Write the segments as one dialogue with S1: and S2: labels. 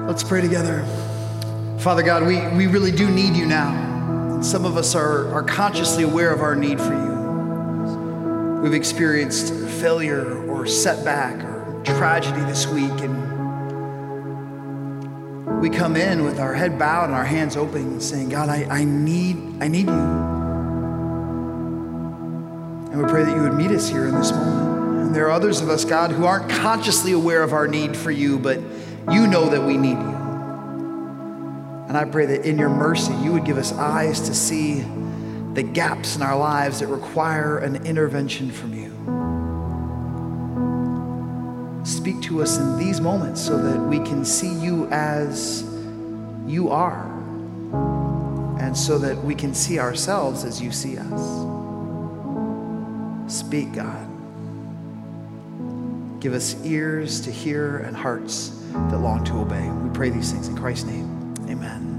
S1: Let's pray together. Father God, we really do need you now. Some of us are consciously aware of our need for you. We've experienced failure or setback or tragedy this week, and we come in with our head bowed and our hands open and saying, God, I need you. And we pray that you would meet us here in this moment. And there are others of us, God, who aren't consciously aware of our need for you, but you know that we need you. And I pray that in your mercy, you would give us eyes to see the gaps in our lives that require an intervention from you. Speak to us in these moments so that we can see you as you are, and so that we can see ourselves as you see us. Speak, God. Give us ears to hear and hearts that long to obey. We pray these things in Christ's name. Amen.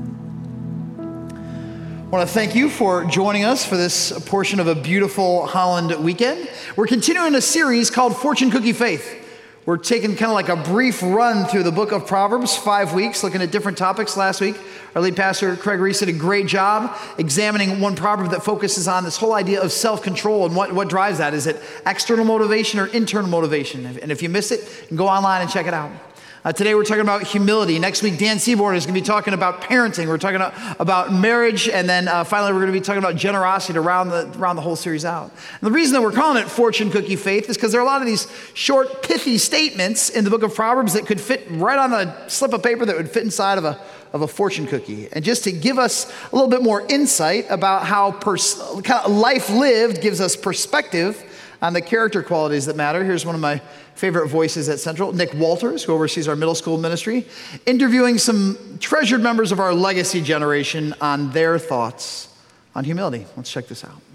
S1: I want to thank you for joining us for this portion of a beautiful Holland weekend. We're continuing a series called Fortune Cookie Faith. We're taking kind of like a brief run through the book of Proverbs, 5 weeks, looking at different topics. Last week, our lead pastor, Craig Reese, did a great job examining one proverb that focuses on this whole idea of self-control and what drives that. Is it external motivation or internal motivation? And if you missed it, you can go online and check it out. Today we're talking about humility. Next week, Dan Seaborn is going to be talking about parenting. We're talking about marriage. And then finally, we're going to be talking about generosity to round the whole series out. And the reason that we're calling it Fortune Cookie Faith is because there are a lot of these short, pithy statements in the book of Proverbs that could fit right on a slip of paper that would fit inside of a fortune cookie. And just to give us a little bit more insight about how kind of life lived gives us perspective on the character qualities that matter. Here's one of my favorite voices at Central, Nick Walters, who oversees our middle school ministry, interviewing some treasured members of our legacy generation on their thoughts on humility. Let's check this out.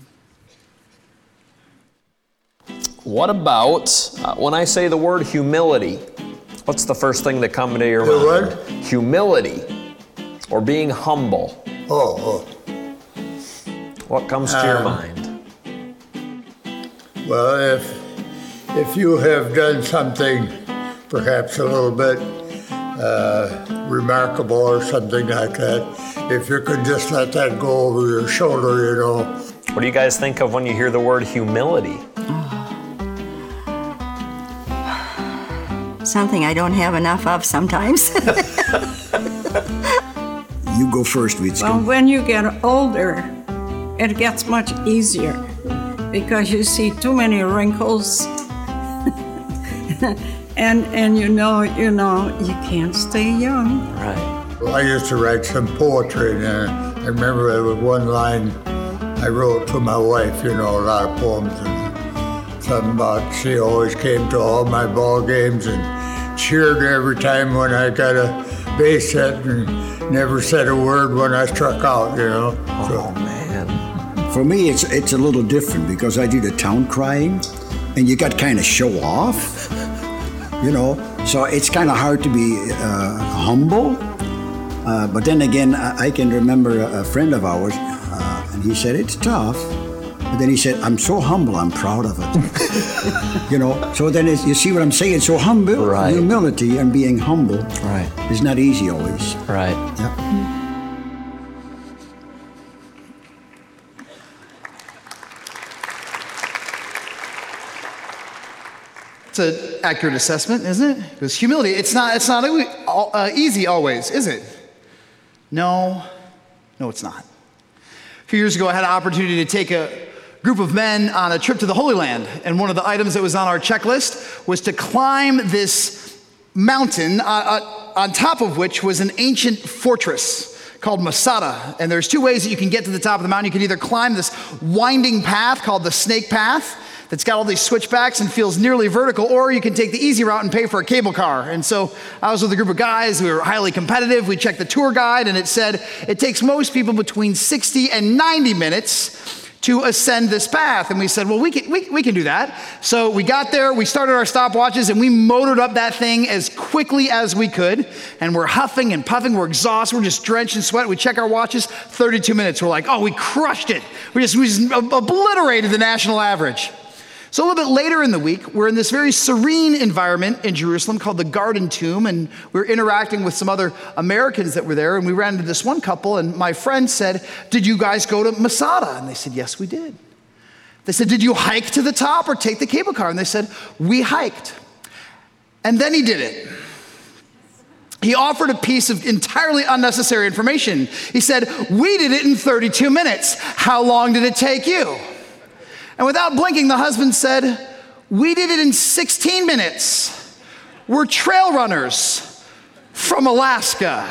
S2: What about, when I say the word humility, what's the first thing that comes to your mind?
S3: What?
S2: Humility, or being humble.
S3: Oh.
S2: What comes to your mind?
S3: Well, if you have done something perhaps a little bit remarkable or something like that, if you could just let that go over your shoulder, you know.
S2: What do you guys think of when you hear the word humility?
S4: Something I don't have enough of sometimes.
S5: You go first, Witzke.
S6: Well, when you get older, it gets much easier because you see too many wrinkles and you know, you can't stay young.
S2: Right.
S3: I used to write some poetry, and I remember there was one line I wrote to my wife, a lot of poems, and something about she always came to all my ball games and cheered every time when I got a base hit and never said a word when I struck out,
S2: Oh, man.
S5: For me, it's a little different because I do the town crying, and you got kind of show off, So it's kind of hard to be humble. But then again, I can remember a friend of ours, and he said, it's tough. But then he said, I'm so humble, I'm proud of it. So then you see what I'm saying? So humble,
S2: right.
S5: Humility and being humble
S2: Right.
S5: is not easy always.
S2: Right.
S5: Yep.
S1: It's an accurate assessment, isn't it? Because humility, it's not easy always, is it? No, it's not. A few years ago, I had an opportunity to take a group of men on a trip to the Holy Land, and one of the items that was on our checklist was to climb this mountain on top of which was an ancient fortress called Masada. And there's two ways that you can get to the top of the mountain. You can either climb this winding path called the Snake Path, that's got all these switchbacks and feels nearly vertical, or you can take the easy route and pay for a cable car. And so I was with a group of guys who were highly competitive. We checked the tour guide, and it said it takes most people between 60 and 90 minutes to ascend this path. And we said, well, we can do that. So we got there, we started our stopwatches, and we motored up that thing as quickly as we could. And we're huffing and puffing, we're exhausted, we're just drenched in sweat. We check our watches, 32 minutes. We're like, oh, we crushed it. We just obliterated the national average. So a little bit later in the week, we're in this very serene environment in Jerusalem called the Garden Tomb, and we were interacting with some other Americans that were there, and we ran into this one couple, and my friend said, "Did you guys go to Masada?" And they said, "Yes, we did." They said, "Did you hike to the top or take the cable car?" And they said, "We hiked." And then he did it. He offered a piece of entirely unnecessary information. He said, "We did it in 32 minutes. How long did it take you?" And without blinking, the husband said, "We did it in 16 minutes. We're trail runners from Alaska."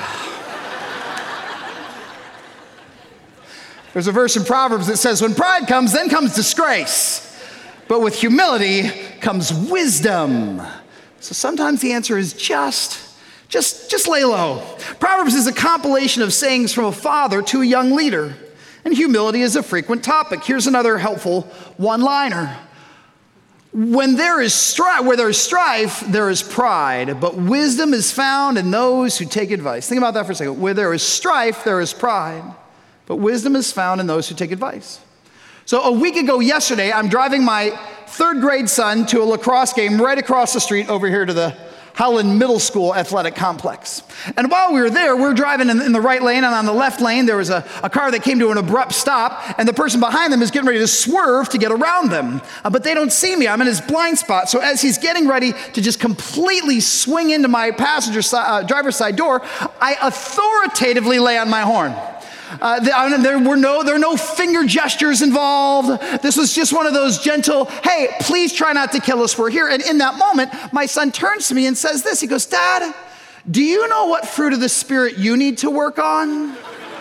S1: There's a verse in Proverbs that says, when pride comes, then comes disgrace. But with humility comes wisdom. So sometimes the answer is just lay low. Proverbs is a compilation of sayings from a father to a young leader. And humility is a frequent topic. Here's another helpful one-liner. Where there is strife, there is pride, but wisdom is found in those who take advice. Think about that for a second. Where there is strife, there is pride, but wisdom is found in those who take advice. So a week ago yesterday, I'm driving my 3rd grade son to a lacrosse game right across the street over here to the Howland Middle School athletic complex. And while we were there, we were driving in the right lane, and on the left lane, there was a car that came to an abrupt stop, and the person behind them is getting ready to swerve to get around them. But they don't see me. I'm in his blind spot. So as he's getting ready to just completely swing into my driver's side door, I authoritatively lay on my horn. There were no finger gestures involved. This was just one of those gentle, "Hey, please try not to kill us, we're here." And in that moment, my son turns to me and says this. He goes, "Dad, do you know what fruit of the Spirit you need to work on?"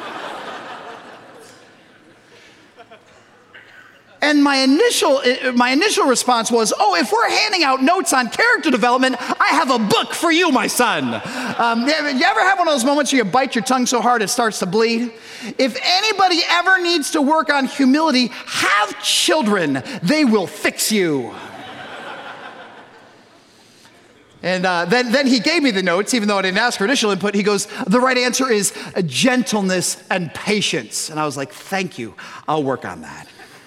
S1: And my initial response was, "Oh, if we're handing out notes on character development, I have a book for you, my son." You ever have one of those moments where you bite your tongue so hard it starts to bleed? If anybody ever needs to work on humility, have children. They will fix you. And then he gave me the notes, even though I didn't ask for initial input. He goes, "The right answer is gentleness and patience." And I was like, "Thank you. I'll work on that."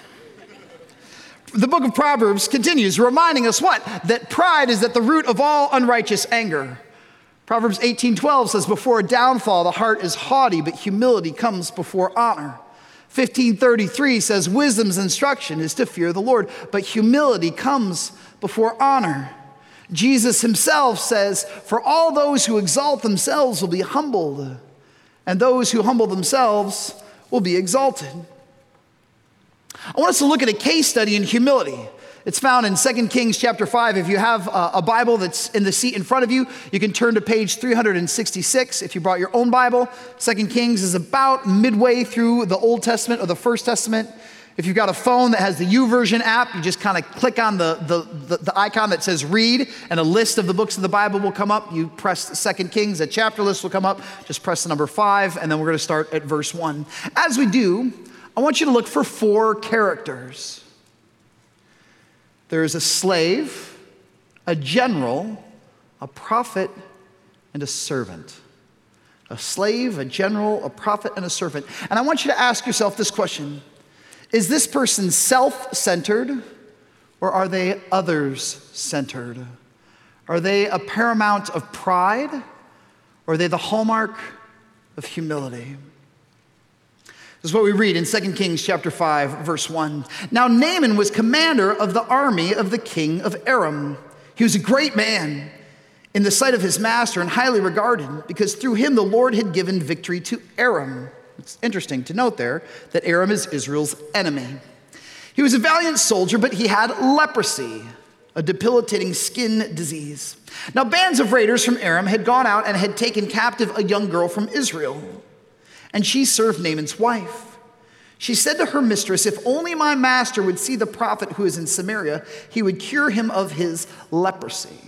S1: The book of Proverbs continues, reminding us what? That pride is at the root of all unrighteous anger. Proverbs 18:12 says, "Before a downfall, the heart is haughty, but humility comes before honor." 15:33 says, "Wisdom's instruction is to fear the Lord, but humility comes before honor." Jesus himself says, "For all those who exalt themselves will be humbled, and those who humble themselves will be exalted." I want us to look at a case study in humility. It's found in 2 Kings chapter 5. If you have a Bible that's in the seat in front of you, you can turn to page 366. If you brought your own Bible, 2 Kings is about midway through the Old Testament or the First Testament. If you've got a phone that has the YouVersion app, you just kind of click on the icon that says read, and a list of the books of the Bible will come up. You press 2 Kings, a chapter list will come up. Just press the number 5, and then we're going to start at verse 1. As we do, I want you to look for 4 characters. There is a slave, a general, a prophet, and a servant. A slave, a general, a prophet, and a servant. And I want you to ask yourself this question. Is this person self-centered, or are they others-centered? Are they a paramount of pride, or are they the hallmark of humility? This is what we read in 2 Kings chapter 5, verse 1. "Now Naaman was commander of the army of the king of Aram. He was a great man in the sight of his master and highly regarded, because through him the Lord had given victory to Aram." It's interesting to note there that Aram is Israel's enemy. "He was a valiant soldier, but he had leprosy, a debilitating skin disease. Now bands of raiders from Aram had gone out and had taken captive a young girl from Israel. And she served Naaman's wife. She said to her mistress, 'If only my master would see the prophet who is in Samaria, he would cure him of his leprosy.'"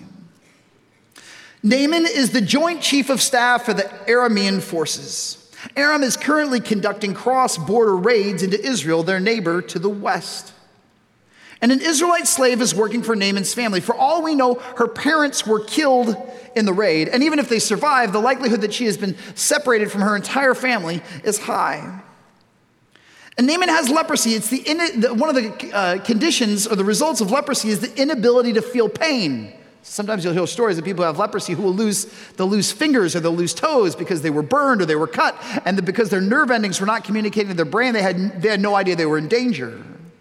S1: Naaman is the joint chief of staff for the Aramean forces. Aram is currently conducting cross-border raids into Israel, their neighbor to the west. And an Israelite slave is working for Naaman's family. For all we know, her parents were killed in the raid. And even if they survive, the likelihood that she has been separated from her entire family is high. And Naaman has leprosy. It's one of the conditions or the results of leprosy is the inability to feel pain. Sometimes you'll hear stories of people who have leprosy who they'll lose fingers or they'll lose toes because they were burned or they were cut, and because their nerve endings were not communicating to their brain, they had no idea they were in danger.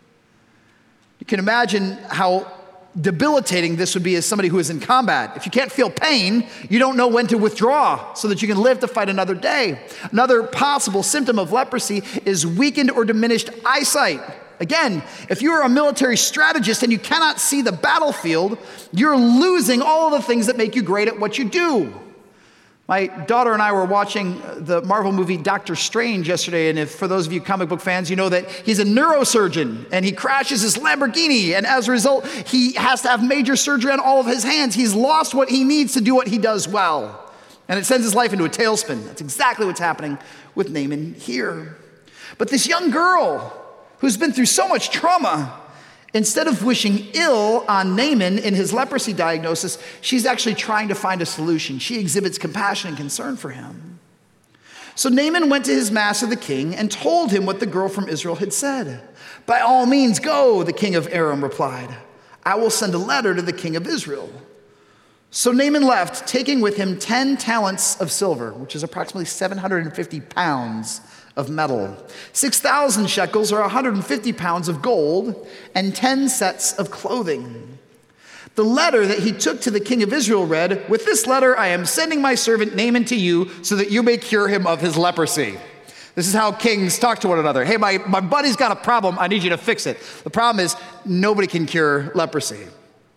S1: You can imagine how debilitating this would be as somebody who is in combat. If you can't feel pain, you don't know when to withdraw so that you can live to fight another day. Another possible symptom of leprosy is weakened or diminished eyesight. Again, if you are a military strategist and you cannot see the battlefield, you're losing all of the things that make you great at what you do. My daughter and I were watching the Marvel movie Doctor Strange yesterday, and for those of you comic book fans, you know that he's a neurosurgeon, and he crashes his Lamborghini, and as a result, he has to have major surgery on all of his hands. He's lost what he needs to do what he does well, and it sends his life into a tailspin. That's exactly what's happening with Naaman here. But this young girl who's been through so much trauma, instead of wishing ill on Naaman in his leprosy diagnosis, she's actually trying to find a solution. She exhibits compassion and concern for him. So Naaman went to his master, the king, and told him what the girl from Israel had said. "By all means, go," the king of Aram replied. "I will send a letter to the king of Israel." So Naaman left, taking with him 10 talents of silver, which is approximately 750 pounds of metal, 6,000 shekels or 150 pounds of gold, and 10 sets of clothing. The letter that he took to the king of Israel read, "With this letter I am sending my servant Naaman to you so that you may cure him of his leprosy." This is how kings talk to one another. "Hey, my buddy's got a problem. I need you to fix it." The problem is nobody can cure leprosy.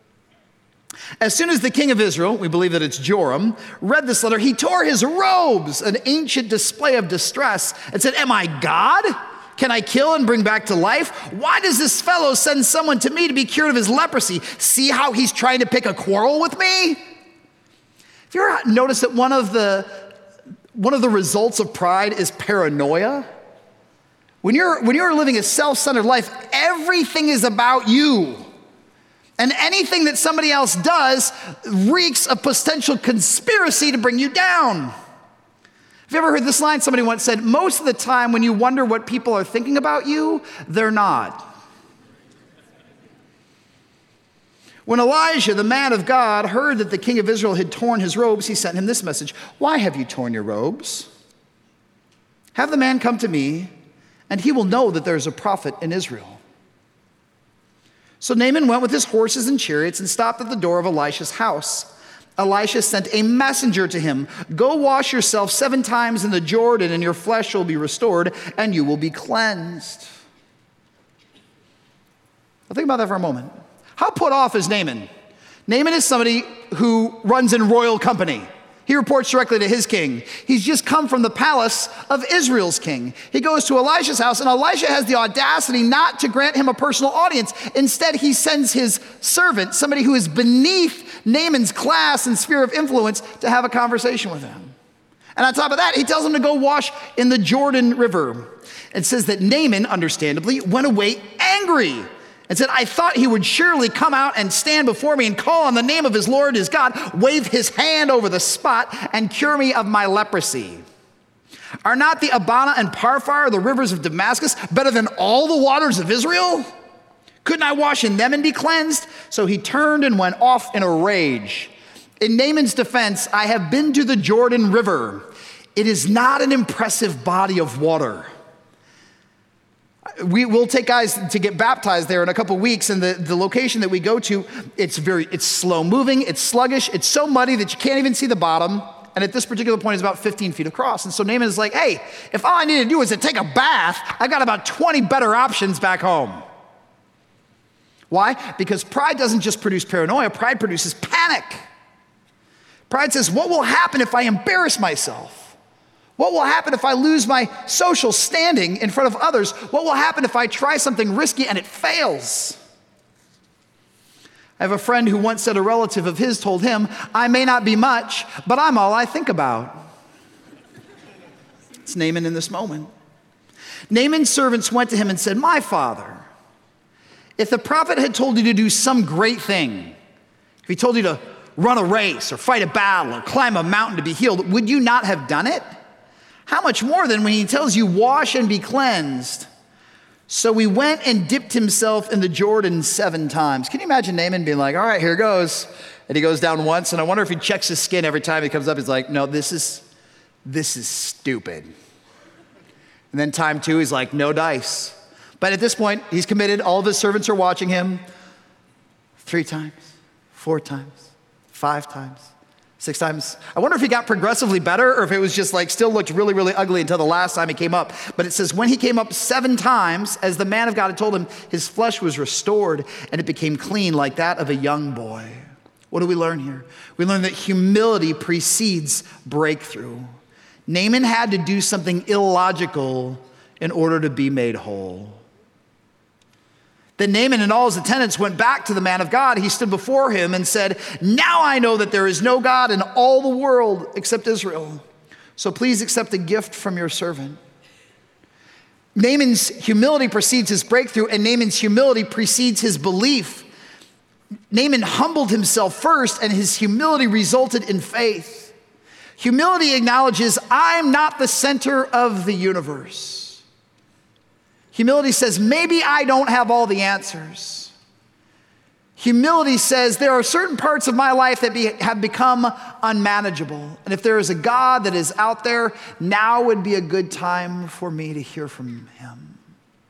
S1: As soon as the king of Israel, we believe that it's Joram, read this letter, he tore his robes, an ancient display of distress, and said, "Am I God? Can I kill and bring back to life? Why does this fellow send someone to me to be cured of his leprosy? See how he's trying to pick a quarrel with me?" Have you ever noticed that one of the results of pride is paranoia? When you're living a self-centered life, everything is about you. And anything that somebody else does reeks of potential conspiracy to bring you down. Have you ever heard this line? Somebody once said, "Most of the time when you wonder what people are thinking about you, they're not." When Elijah, the man of God, heard that the king of Israel had torn his robes, he sent him this message: "Why have you torn your robes? Have the man come to me, and he will know that there is a prophet in Israel." So Naaman went with his horses and chariots and stopped at the door of Elisha's house. Elisha sent a messenger to him. "Go wash yourself 7 times in the Jordan, and your flesh will be restored, and you will be cleansed." Now think about that for a moment. How put off is Naaman? Naaman is somebody who runs in royal company. He reports directly to his king. He's just come from the palace of Israel's king. He goes to Elisha's house, and Elisha has the audacity not to grant him a personal audience. Instead, he sends his servant, somebody who is beneath Naaman's class and sphere of influence, to have a conversation with him. And on top of that, he tells him to go wash in the Jordan River. It says that Naaman, understandably, went away angry and said, "I thought he would surely come out and stand before me and call on the name of his Lord, his God, wave his hand over the spot and cure me of my leprosy. Are not the Abana and Parfar, the rivers of Damascus, better than all the waters of Israel? Couldn't I wash in them and be cleansed?" So he turned and went off in a rage. In Naaman's defense, "I have been to the Jordan River. It is not an impressive body of water. We'll take guys to get baptized there in a couple weeks, and the location that we go to, it's slow moving, it's sluggish, it's so muddy that you can't even see the bottom, and at this particular point it's about 15 feet across." And so Naaman is like, "Hey, if all I need to do is to take a bath, I've got about 20 better options back home." Why? Because pride doesn't just produce paranoia, pride produces panic. Pride says, what will happen if I embarrass myself? What will happen if I lose my social standing in front of others? What will happen if I try something risky and it fails? I have a friend who once said a relative of his told him, "I may not be much, but I'm all I think about." It's Naaman in this moment. Naaman's servants went to him and said, "My father, if the prophet had told you to do some great thing, if he told you to run a race or fight a battle or climb a mountain to be healed, would you not have done it? How much more then when he tells you, 'Wash and be cleansed'? So he went and dipped himself in the Jordan 7 times. Can you imagine Naaman being like, all right, here goes. And he goes down once, and I wonder if he checks his skin every time he comes up. He's like, no, this is stupid. And then time 2, he's like, no dice. But at this point, he's committed. All of his servants are watching him. 3 times, 4 times, 5 times, 6 times. I wonder if he got progressively better or if it was just like still looked really, really ugly until the last time he came up. But it says when he came up 7 times, as the man of God had told him, his flesh was restored and it became clean like that of a young boy. What do we learn here? We learn that humility precedes breakthrough. Naaman had to do something illogical in order to be made whole. Then Naaman and all his attendants went back to the man of God. He stood before him and said, now I know that there is no God in all the world except Israel. So please accept a gift from your servant. Naaman's humility precedes his breakthrough, and Naaman's humility precedes his belief. Naaman humbled himself first, and his humility resulted in faith. Humility acknowledges, I'm not the center of the universe. Humility says, maybe I don't have all the answers. Humility says, there are certain parts of my life that have become unmanageable. And if there is a God that is out there, now would be a good time for me to hear from him.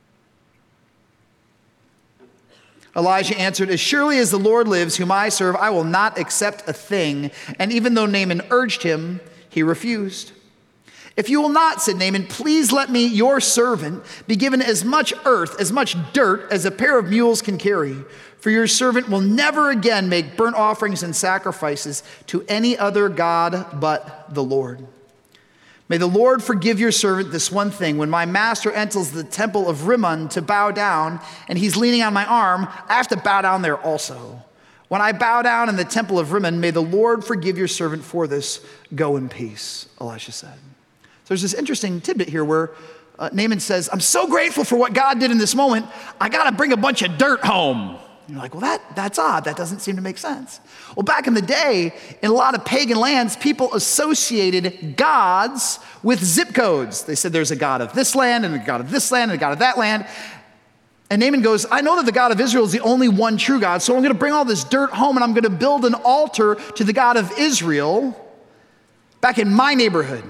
S1: Elijah answered, as surely as the Lord lives, whom I serve, I will not accept a thing. And even though Naaman urged him, he refused. If you will not, said Naaman, please let me, your servant, be given as much earth, as much dirt as a pair of mules can carry. For your servant will never again make burnt offerings and sacrifices to any other God but the Lord. May the Lord forgive your servant this one thing. When my master enters the temple of Rimmon to bow down, and he's leaning on my arm, I have to bow down there also. When I bow down in the temple of Rimmon, may the Lord forgive your servant for this. Go in peace, Elisha said. There's this interesting tidbit here where Naaman says, I'm so grateful for what God did in this moment, I got to bring a bunch of dirt home. And you're like, well, that's odd. That doesn't seem to make sense. Well, back in the day, in a lot of pagan lands, people associated gods with zip codes. They said there's a God of this land and a God of this land and a God of that land. And Naaman goes, I know that the God of Israel is the only one true God, so I'm going to bring all this dirt home and I'm going to build an altar to the God of Israel back in my neighborhood,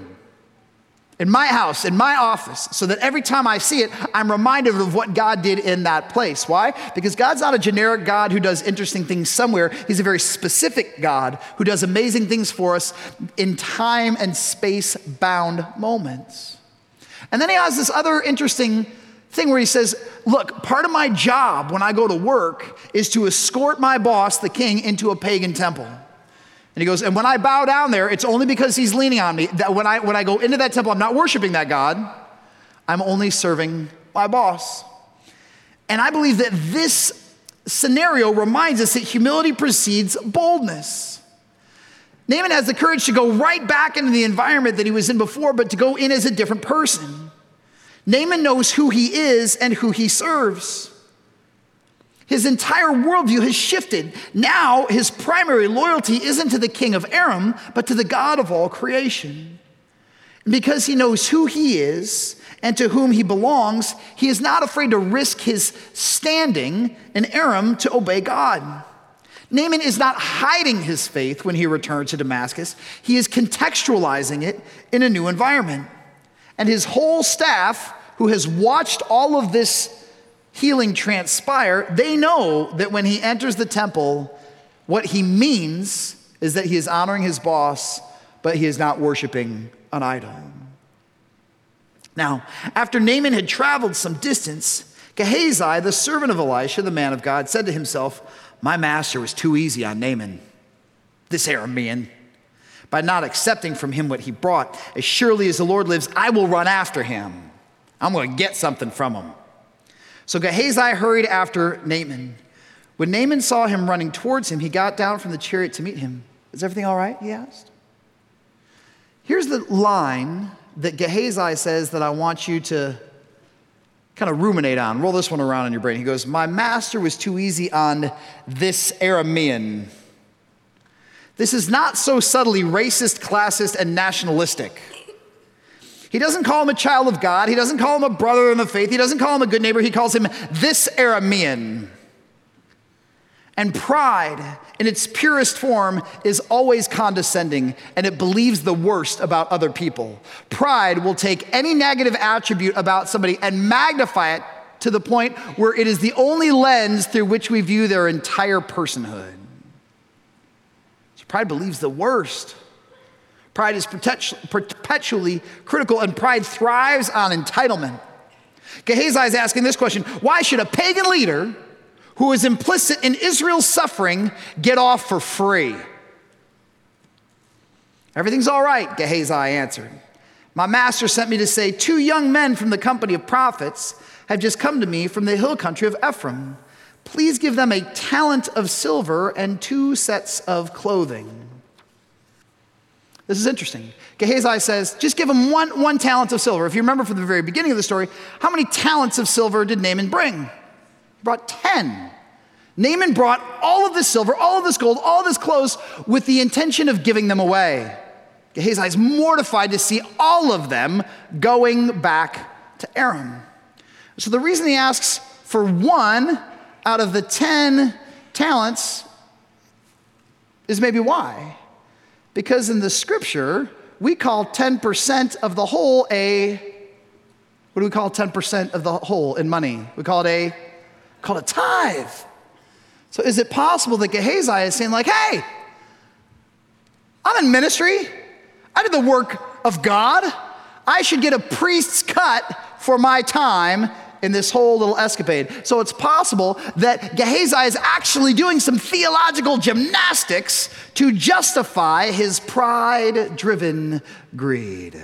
S1: in my house, in my office, so that every time I see it, I'm reminded of what God did in that place. Why? Because God's not a generic God who does interesting things somewhere. He's a very specific God who does amazing things for us in time and space-bound moments. And then he has this other interesting thing where he says, look, part of my job when I go to work is to escort my boss, the king, into a pagan temple. And he goes, and when I bow down there, it's only because he's leaning on me. That when I go into that temple, I'm not worshiping that God. I'm only serving my boss. And I believe that this scenario reminds us that humility precedes boldness. Naaman has the courage to go right back into the environment that he was in before, but to go in as a different person. Naaman knows who he is and who he serves. His entire worldview has shifted. Now his primary loyalty isn't to the king of Aram, but to the God of all creation. And because he knows who he is and to whom he belongs, he is not afraid to risk his standing in Aram to obey God. Naaman is not hiding his faith when he returns to Damascus. He is contextualizing it in a new environment. And his whole staff, who has watched all of this healing transpire, they know that when he enters the temple, what he means is that he is honoring his boss, but he is not worshiping an idol. Now, after Naaman had traveled some distance, Gehazi, the servant of Elisha, the man of God, said to himself, my master was too easy on Naaman, this Aramean, by not accepting from him what he brought. As surely as the Lord lives, I will run after him. I'm going to get something from him. So Gehazi hurried after Naaman. When Naaman saw him running towards him, he got down from the chariot to meet him. Is everything all right? He asked. Here's the line that Gehazi says that I want you to kind of ruminate on. Roll this one around in your brain. He goes, my master was too easy on this Aramean. This is not so subtly racist, classist, and nationalistic. He doesn't call him a child of God. He doesn't call him a brother in the faith. He doesn't call him a good neighbor. He calls him this Aramean. And pride, in its purest form, is always condescending, and it believes the worst about other people. Pride will take any negative attribute about somebody and magnify it to the point where it is the only lens through which we view their entire personhood. So pride believes the worst. Pride is perpetually critical, and pride thrives on entitlement. Gehazi is asking this question: why should a pagan leader who is implicit in Israel's suffering get off for free? Everything's all right, Gehazi answered. My master sent me to say, 2 young men from the company of prophets have just come to me from the hill country of Ephraim. Please give them a talent of silver and 2 sets of clothing. This is interesting. Gehazi says, just give them one talent of silver. If you remember from the very beginning of the story, how many talents of silver did Naaman bring? He brought 10. Naaman brought all of this silver, all of this gold, all of this clothes with the intention of giving them away. Gehazi is mortified to see all of them going back to Aram. So the reason he asks for 1 out of the 10 talents is maybe why. Because in the scripture, we call 10% of the whole what do we call 10% of the whole in money? We call it a tithe. So is it possible that Gehazi is saying like, hey, I'm in ministry. I did the work of God. I should get a priest's cut for my time in this whole little escapade. So it's possible that Gehazi is actually doing some theological gymnastics to justify his pride-driven greed.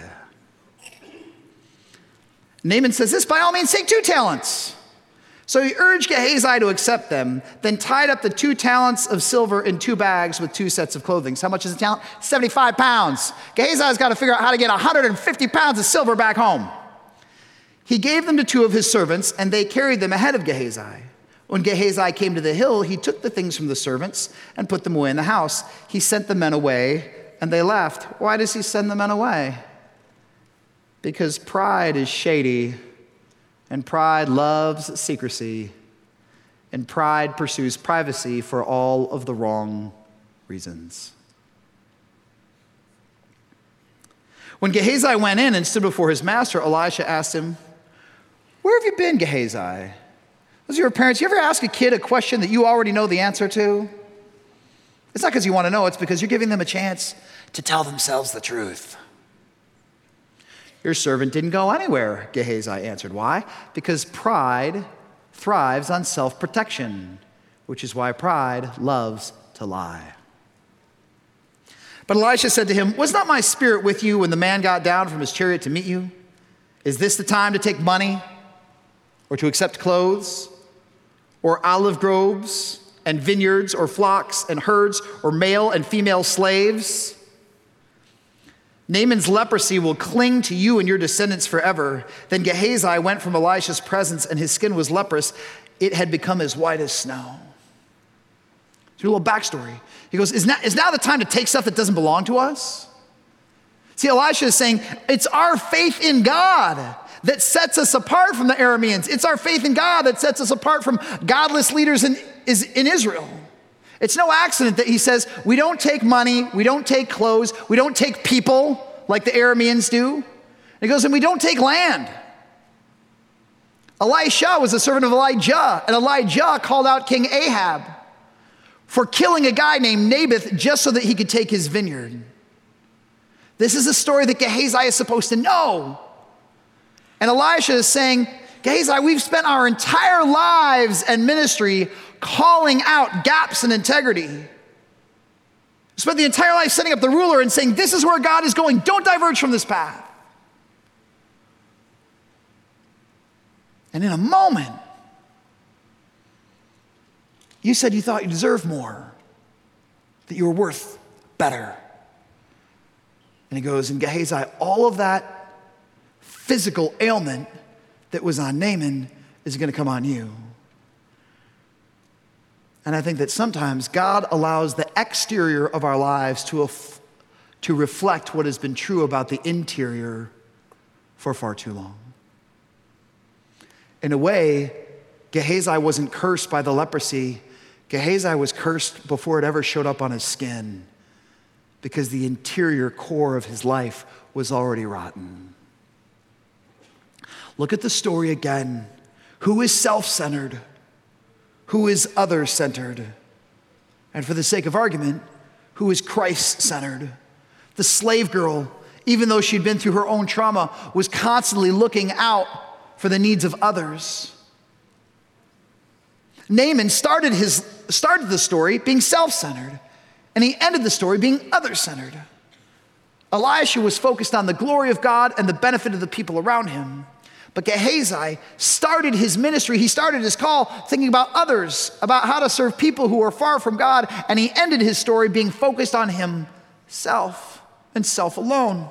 S1: Naaman says this, by all means, take 2 talents. So he urged Gehazi to accept them, then tied up the 2 talents of silver in 2 bags with 2 sets of clothing. So how much is a talent? 75 pounds. Gehazi's got to figure out how to get 150 pounds of silver back home. He gave them to 2 of his servants, and they carried them ahead of Gehazi. When Gehazi came to the hill, he took the things from the servants and put them away in the house. He sent the men away, and they left. Why does he send the men away? Because pride is shady, and pride loves secrecy, and pride pursues privacy for all of the wrong reasons. When Gehazi went in and stood before his master, Elisha asked him, where have you been, Gehazi? Those are your parents. You ever ask a kid a question that you already know the answer to? It's not because you want to know, it's because you're giving them a chance to tell themselves the truth. Your servant didn't go anywhere, Gehazi answered. Why? Because pride thrives on self-protection, which is why pride loves to lie. But Elisha said to him, was not my spirit with you when the man got down from his chariot to meet you? Is this the time to take money, or to accept clothes, or olive groves, and vineyards, or flocks, and herds, or male and female slaves? Naaman's leprosy will cling to you and your descendants forever. Then Gehazi went from Elisha's presence, and his skin was leprous. It had become as white as snow. So a little backstory. He goes, is now the time to take stuff that doesn't belong to us? See, Elisha is saying, it's our faith in God that sets us apart from the Arameans. It's our faith in God that sets us apart from godless leaders in Israel. It's no accident that he says, we don't take money, we don't take clothes, we don't take people like the Arameans do. And he goes, and we don't take land. Elisha was a servant of Elijah, and Elijah called out King Ahab for killing a guy named Naboth just so that he could take his vineyard. This is a story that Gehazi is supposed to know. And Elisha is saying, Gehazi, we've spent our entire lives and ministry calling out gaps in integrity. We spent the entire life setting up the ruler and saying, this is where God is going. Don't diverge from this path. And in a moment, you said you thought you deserved more, that you were worth better. And he goes, and Gehazi, all of that physical ailment that was on Naaman is going to come on you. And I think that sometimes God allows the exterior of our lives to reflect what has been true about the interior for far too long. In a way, Gehazi wasn't cursed by the leprosy. Gehazi was cursed before it ever showed up on his skin, because the interior core of his life was already rotten. Look at the story again. Who is self-centered? Who is other-centered? And for the sake of argument, who is Christ-centered? The slave girl, even though she'd been through her own trauma, was constantly looking out for the needs of others. Naaman started the story being self-centered, and he ended the story being other-centered. Elisha was focused on the glory of God and the benefit of the people around him. But Gehazi started his ministry, he started his call thinking about others, about how to serve people who are far from God, and he ended his story being focused on himself and self alone.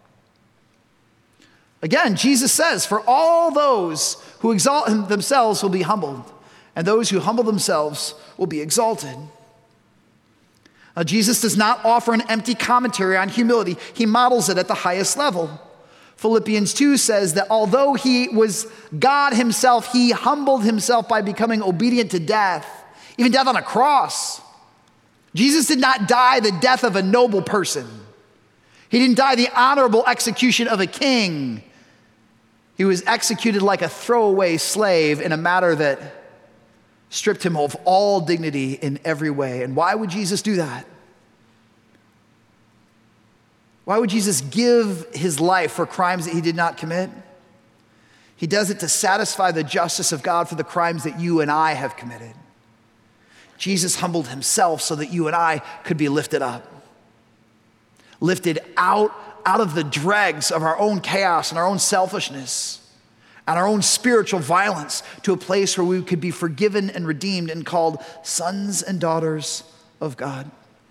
S1: Again, Jesus says, for all those who exalt themselves will be humbled, and those who humble themselves will be exalted. Now, Jesus does not offer an empty commentary on humility. He models it at the highest level. Philippians 2 says that although he was God himself, he humbled himself by becoming obedient to death, even death on a cross. Jesus did not die the death of a noble person. He didn't die the honorable execution of a king. He was executed like a throwaway slave in a manner that stripped him of all dignity in every way. And why would Jesus do that? Why would Jesus give his life for crimes that he did not commit? He does it to satisfy the justice of God for the crimes that you and I have committed. Jesus humbled himself so that you and I could be lifted up. Lifted out of the dregs of our own chaos and our own selfishness and our own spiritual violence to a place where we could be forgiven and redeemed and called sons and daughters of God.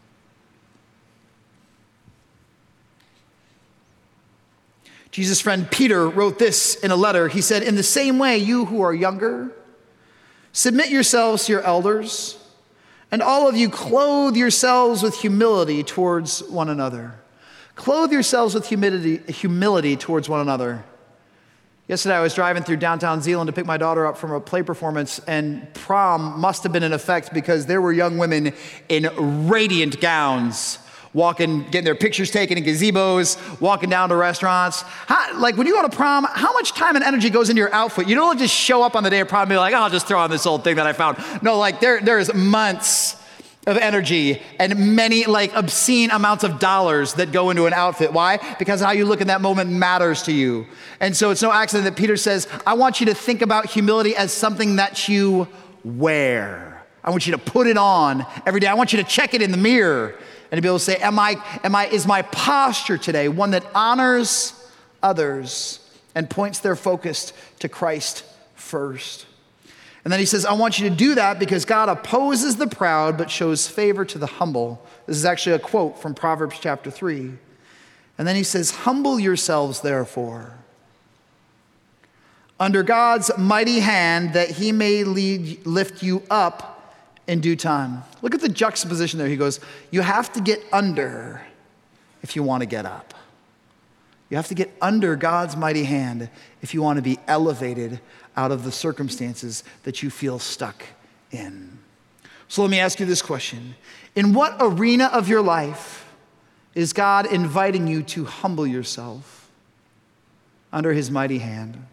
S1: Jesus' friend Peter wrote this in a letter. He said, in the same way, you who are younger, submit yourselves to your elders, and all of you clothe yourselves with humility towards one another. Clothe yourselves with humility towards one another. Yesterday, I was driving through downtown Zeeland to pick my daughter up from a play performance, and prom must have been in effect because there were young women in radiant gowns, walking, getting their pictures taken in gazebos, walking down to restaurants. Like when you go to prom, how much time and energy goes into your outfit? You don't just show up on the day of prom and be like, oh, I'll just throw on this old thing that I found. No, like there's months of energy and many like obscene amounts of dollars that go into an outfit. Why? Because how you look in that moment matters to you. And so it's no accident that Peter says, I want you to think about humility as something that you wear. I want you to put it on every day. I want you to check it in the mirror and to be able to say, is my posture today one that honors others and points their focus to Christ first? And then he says, I want you to do that because God opposes the proud but shows favor to the humble. This is actually a quote from Proverbs chapter 3. And then he says, humble yourselves therefore under God's mighty hand that he may lift you up in due time. Look at the juxtaposition there. He goes, you have to get under if you want to get up. You have to get under God's mighty hand if you want to be elevated out of the circumstances that you feel stuck in. So let me ask you this question. In what arena of your life is God inviting you to humble yourself under his mighty hand?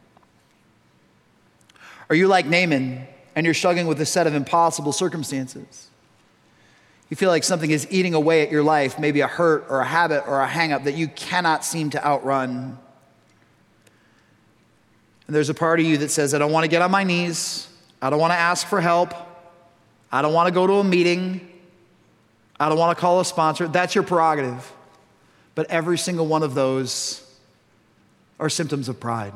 S1: Are you like Naaman and you're struggling with a set of impossible circumstances? You feel like something is eating away at your life, maybe a hurt or a habit or a hang-up that you cannot seem to outrun. And there's a part of you that says, I don't want to get on my knees. I don't want to ask for help. I don't want to go to a meeting. I don't want to call a sponsor. That's your prerogative. But every single one of those are symptoms of pride.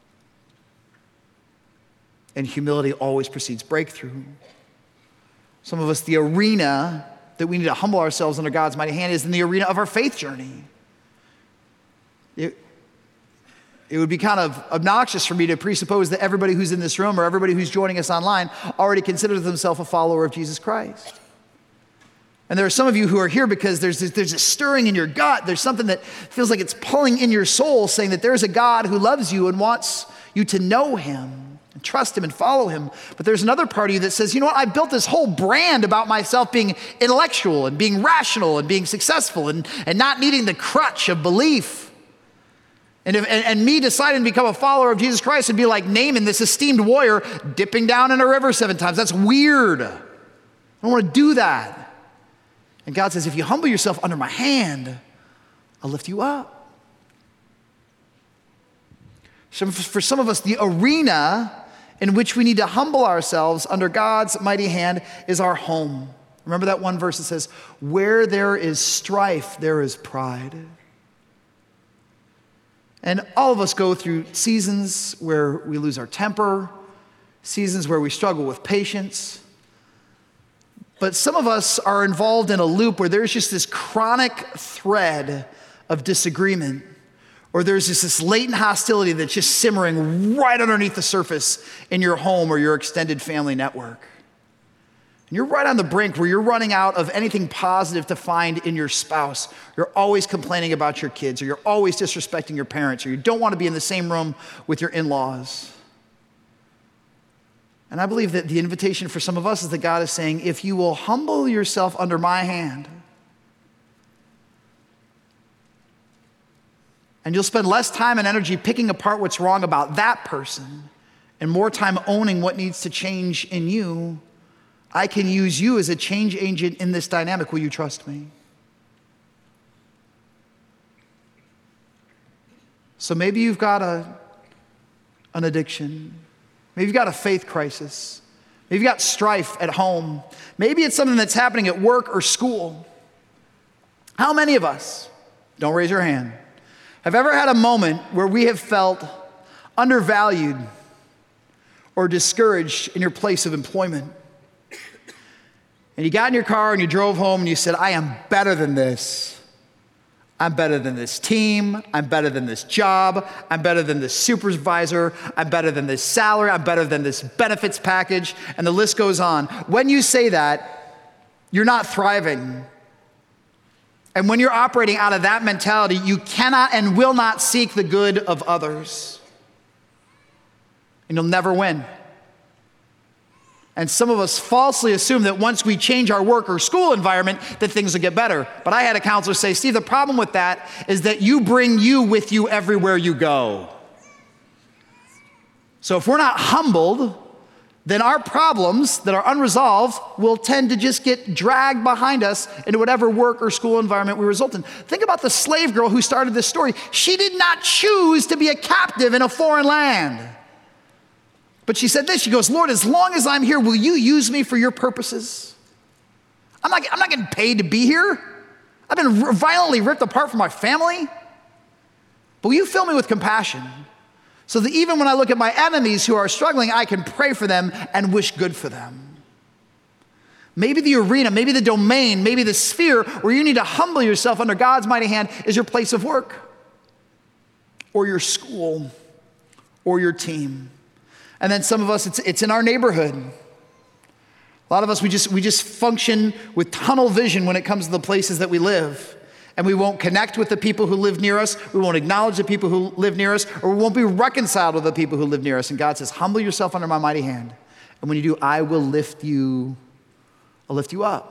S1: And humility always precedes breakthrough. Some of us, the arena that we need to humble ourselves under God's mighty hand is in the arena of our faith journey. It would be kind of obnoxious for me to presuppose that everybody who's in this room or everybody who's joining us online already considers themselves a follower of Jesus Christ. And there are some of you who are here because there's a stirring in your gut. There's something that feels like it's pulling in your soul, saying that there's a God who loves you and wants you to know him and trust him and follow him. But there's another part of you that says, you know what, I built this whole brand about myself being intellectual and being rational and being successful and not needing the crutch of belief. And me deciding to become a follower of Jesus Christ would be like Naaman, this esteemed warrior, dipping down in a river 7 times. That's weird. I don't want to do that. And God says, if you humble yourself under my hand, I'll lift you up. So for some of us, the arena in which we need to humble ourselves under God's mighty hand is our home. Remember that one verse that says, where there is strife, there is pride. And all of us go through seasons where we lose our temper, seasons where we struggle with patience. But some of us are involved in a loop where there's just this chronic thread of disagreement, or there's just this latent hostility that's just simmering right underneath the surface in your home or your extended family network. And you're right on the brink where you're running out of anything positive to find in your spouse. You're always complaining about your kids, or you're always disrespecting your parents, or you don't want to be in the same room with your in-laws. And I believe that the invitation for some of us is that God is saying, if you will humble yourself under my hand, and you'll spend less time and energy picking apart what's wrong about that person and more time owning what needs to change in you, I can use you as a change agent in this dynamic. Will you trust me? So maybe you've got an addiction. Maybe you've got a faith crisis. Maybe you've got strife at home. Maybe it's something that's happening at work or school. How many of us, don't raise your hand, have ever had a moment where we have felt undervalued or discouraged in your place of employment? And you got in your car and you drove home and you said, I am better than this. I'm better than this team. I'm better than this job. I'm better than this supervisor. I'm better than this salary. I'm better than this benefits package. And the list goes on. When you say that, you're not thriving. And when you're operating out of that mentality, you cannot and will not seek the good of others. And you'll never win. And some of us falsely assume that once we change our work or school environment, that things will get better. But I had a counselor say, Steve, the problem with that is that you bring you with you everywhere you go. So if we're not humbled, then our problems that are unresolved will tend to just get dragged behind us into whatever work or school environment we result in. Think about the slave girl who started this story. She did not choose to be a captive in a foreign land. But she said this, she goes, Lord, as long as I'm here, will you use me for your purposes? I'm not getting paid to be here. I've been violently ripped apart from my family. But will you fill me with compassion so that even when I look at my enemies who are struggling, I can pray for them and wish good for them? Maybe the arena, maybe the domain, maybe the sphere where you need to humble yourself under God's mighty hand is your place of work or your school or your team. And then some of us, it's in our neighborhood. A lot of us, we just function with tunnel vision when it comes to the places that we live. And we won't connect with the people who live near us. We won't acknowledge the people who live near us, or we won't be reconciled with the people who live near us. And God says, humble yourself under my mighty hand. And when you do, I'll lift you up.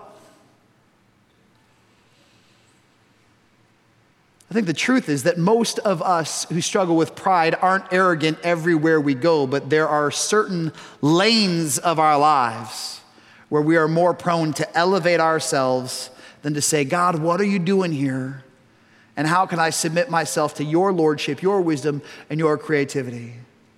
S1: I think the truth is that most of us who struggle with pride aren't arrogant everywhere we go, but there are certain lanes of our lives where we are more prone to elevate ourselves than to say, God, what are you doing here? And how can I submit myself to your lordship, your wisdom, and your creativity?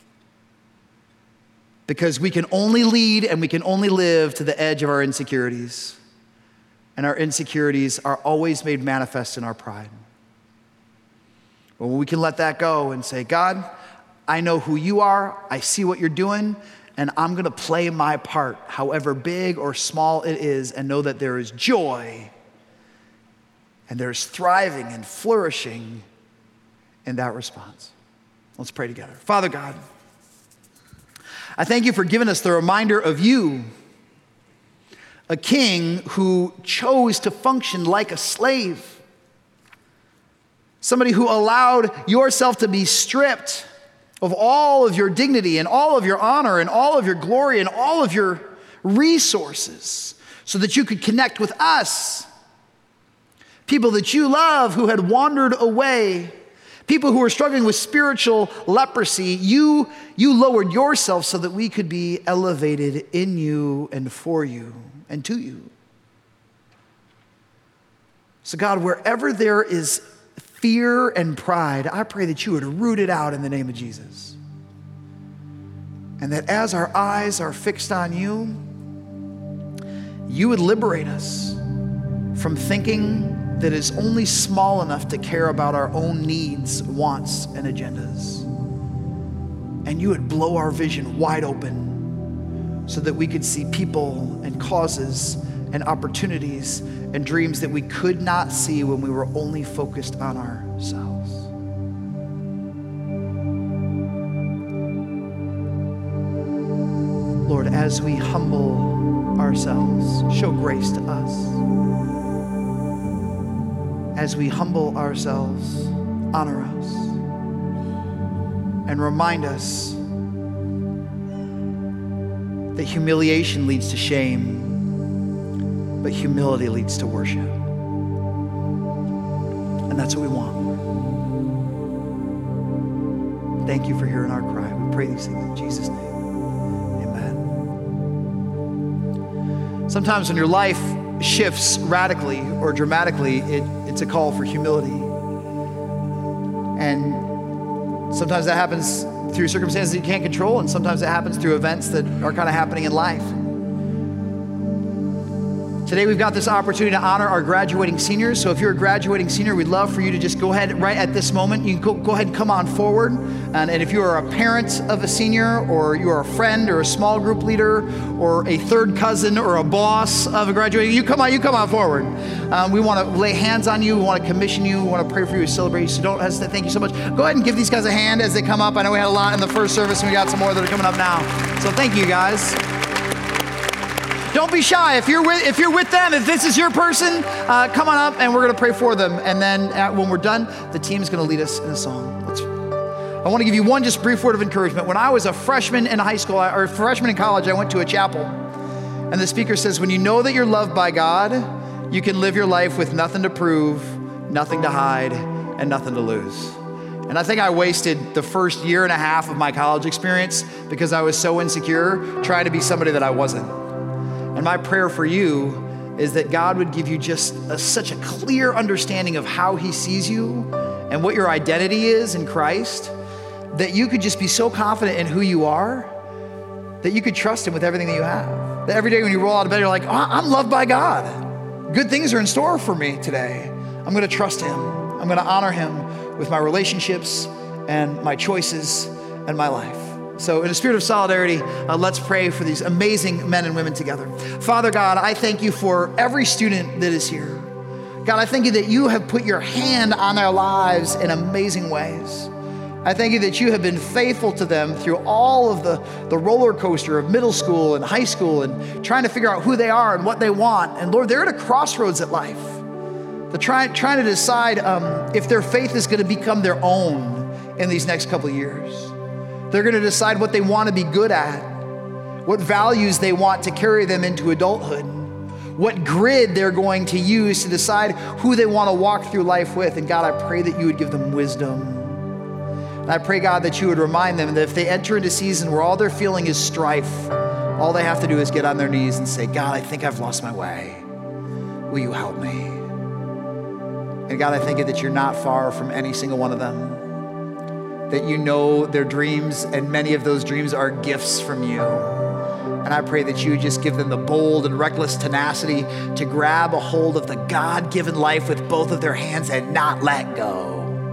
S1: Because we can only lead and we can only live to the edge of our insecurities. And our insecurities are always made manifest in our pride. Well, we can let that go and say, God, I know who you are, I see what you're doing, and I'm gonna play my part, however big or small it is, and know that there is joy and there's thriving and flourishing in that response. Let's pray together. Father God, I thank you for giving us the reminder of you, a king who chose to function like a slave, somebody who allowed yourself to be stripped of all of your dignity and all of your honor and all of your glory and all of your resources so that you could connect with us, people that you love who had wandered away, people who were struggling with spiritual leprosy. You lowered yourself so that we could be elevated in you and for you and to you. So God, wherever there is fear and pride, I pray that you would root it out in the name of Jesus. And that as our eyes are fixed on you, you would liberate us from thinking that is only small enough to care about our own needs, wants, and agendas. And you would blow our vision wide open so that we could see people and causes and opportunities and dreams that we could not see when we were only focused on ourselves. Lord, as we humble ourselves, show grace to us. As we humble ourselves, honor us, and remind us that humiliation leads to shame, but humility leads to worship. And that's what we want, Lord. Thank you for hearing our cry. We pray these things in Jesus' name. Amen. Sometimes when your life shifts radically or dramatically, it's a call for humility. And sometimes that happens through circumstances that you can't control, and sometimes it happens through events that are kind of happening in life. Today we've got this opportunity to honor our graduating seniors. So if you're a graduating senior, we'd love for you to just go ahead right at this moment. You can go ahead and come on forward. And if you are a parent of a senior, or you are a friend or a small group leader or a third cousin or a boss of a graduating, you come on forward. We want to lay hands on you. We want to commission you. We want to pray for you, celebrate you. So don't hesitate. Thank you so much. Go ahead and give these guys a hand as they come up. I know we had a lot in the first service, and we got some more that are coming up now. So thank you, guys. Don't be shy. If you're with them, if this is your person, come on up and we're going to pray for them. And then when we're done, the team's going to lead us in a song. I want to give you one just brief word of encouragement. When I was a freshman in high school, or freshman in college, I went to a chapel. And the speaker says, when you know that you're loved by God, you can live your life with nothing to prove, nothing to hide, and nothing to lose. And I think I wasted the first year and a half of my college experience because I was so insecure trying to be somebody that I wasn't. And my prayer for you is that God would give you just such a clear understanding of how he sees you and what your identity is in Christ, that you could just be so confident in who you are, that you could trust him with everything that you have. That every day when you roll out of bed, you're like, oh, I'm loved by God. Good things are in store for me today. I'm going to trust him. I'm going to honor him with my relationships and my choices and my life. So in a spirit of solidarity, let's pray for these amazing men and women together. Father God, I thank you for every student that is here. God, I thank you that you have put your hand on their lives in amazing ways. I thank you that you have been faithful to them through all of the roller coaster of middle school and high school and trying to figure out who they are and what they want. And Lord, they're at a crossroads at life. They're trying to decide if their faith is going to become their own in these next couple of years. They're going to decide what they want to be good at, what values they want to carry them into adulthood, what grid they're going to use to decide who they want to walk through life with. And God, I pray that you would give them wisdom. And I pray, God, that you would remind them that if they enter into a season where all they're feeling is strife, all they have to do is get on their knees and say, God, I think I've lost my way. Will you help me? And God, I thank you that you're not far from any single one of them, that you know their dreams, and many of those dreams are gifts from you. And I pray that you would just give them the bold and reckless tenacity to grab a hold of the God-given life with both of their hands and not let go.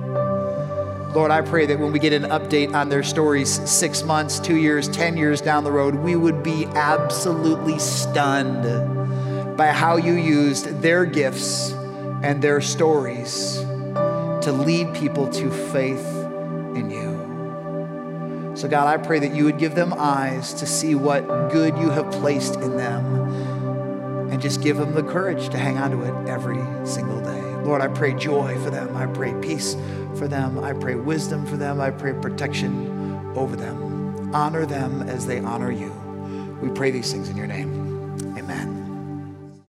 S1: Lord, I pray that when we get an update on their stories 6 months, 2 years, 10 years down the road, we would be absolutely stunned by how you used their gifts and their stories to lead people to faith in you. So God, I pray that you would give them eyes to see what good you have placed in them, and just give them the courage to hang on to it every single day. Lord, I pray joy for them. I pray peace for them. I pray wisdom for them. I pray protection over them. Honor them as they honor you. We pray these things in your name. Amen.